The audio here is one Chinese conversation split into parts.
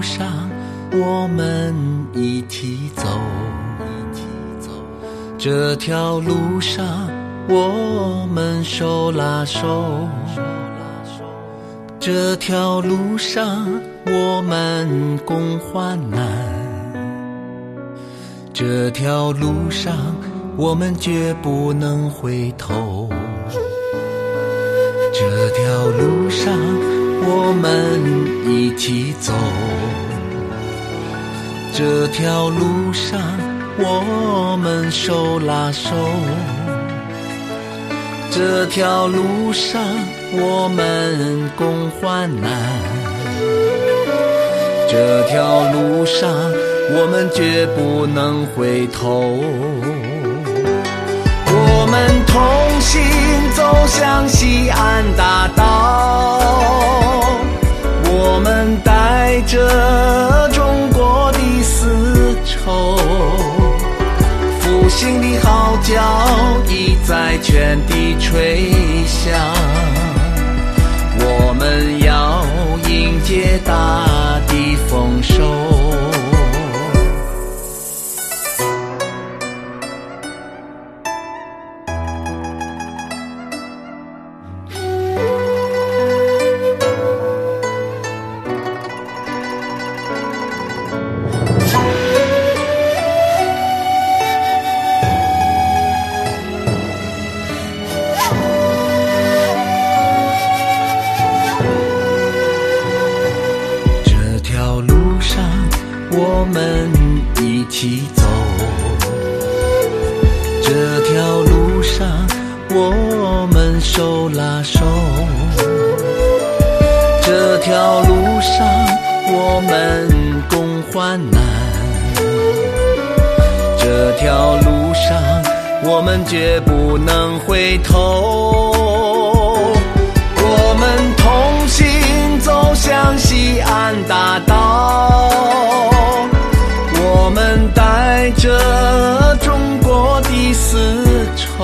上我们一起走，这条路上我们手拉手，这条路上我们共患难，这条路上我们绝不能回头，这条路上我们一起走，这条路上我们手拉手，这条路上我们共患难，这条路上我们绝不能回头，我们同行走向西安大道，我们带着中国的丝绸，复兴的号角已在全地吹响，我们要迎接大地丰收。我们一起走，这条路上我们手拉手，这条路上我们共患难，这条路上我们绝不能回头，我们同行走向西安大道，我们带着中国的丝绸，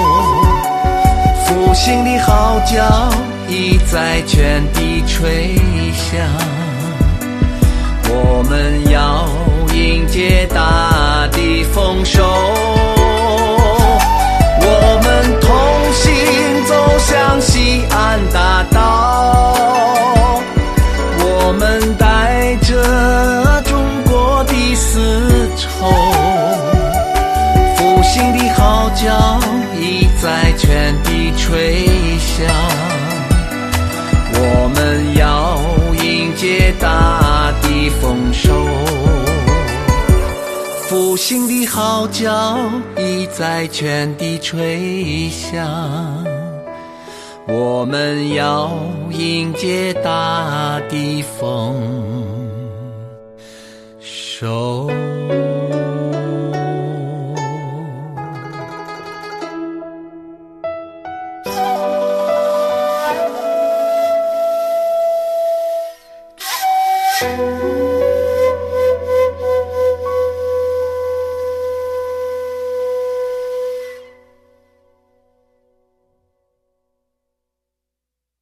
复兴的号角已在全地吹响，我们要迎接大地丰收，我们同行走向西安大道，我们带着中国的丝绸，复兴的号角已在全地吹响，我们要迎接大地丰收，复兴的号角已在全地吹响，我们要迎接大地丰收。